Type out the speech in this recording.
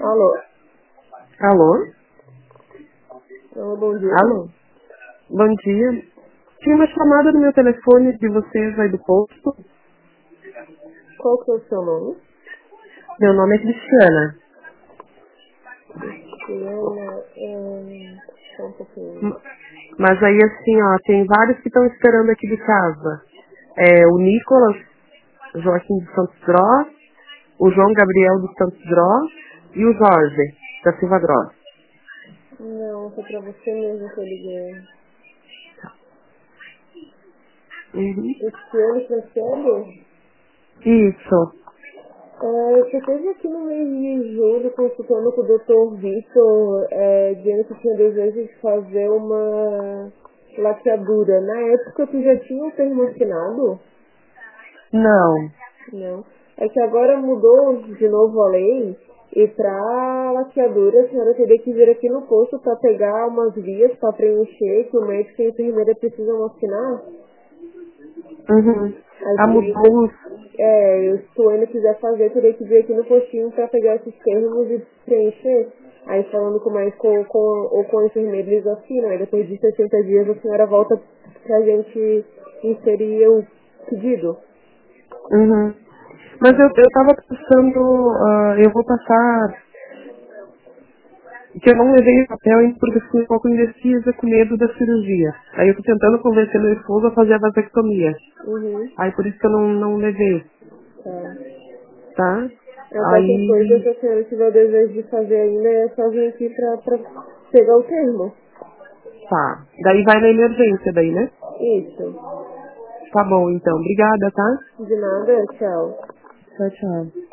Alô? Alô? Alô, bom dia. Alô? Bom dia. Tinha uma chamada no meu telefone de vocês aí do posto. Qual que é o seu nome? Meu nome é Cristiana. Cristiana, só um pouquinho. Mas aí assim, ó, tem vários que estão esperando aqui de casa. O Nicolas Joaquim dos Santos Gross, o João Gabriel dos Santos Gross e o Jorge da Silva Gross. Não, foi pra você mesmo que eu liguei. Uhum. Cristiano Franciele? Isso. Você esteve aqui no mês de julho consultando com o Dr. Vitor, dizendo que tinha desejo de fazer uma laqueadura. Na época, tu já tinha o termo assinado? Não. Não. É que agora mudou de novo a lei e pra laqueadura a senhora teria que vir aqui no posto para pegar umas vias para preencher que o médico e a enfermeira precisam assinar. Uhum. Ah, Aí, mudou os... se o Ana quiser fazer, teria que vir aqui no postinho para pegar esses termos e preencher. Aí falando com o médico ou com a enfermeira, eles assinam. Aí depois de 60 dias a senhora volta pra gente inserir o pedido. Uhum. Mas eu tava pensando, eu vou passar, que eu não levei o papel hein, porque eu fiquei um pouco indecisa com medo da cirurgia. Aí eu tô tentando convencer meu esposo a fazer a vasectomia. Uhum. Aí por isso que eu não levei, Tá. tá? Qualquer coisa, Aí, se a senhora tiver o desejo de fazer ainda, é só vir aqui pra pegar o termo. tá. Daí vai na emergência daí, né? Isso. Tá bom, então. Obrigada, tá? De nada, tchau. Tchau, tchau.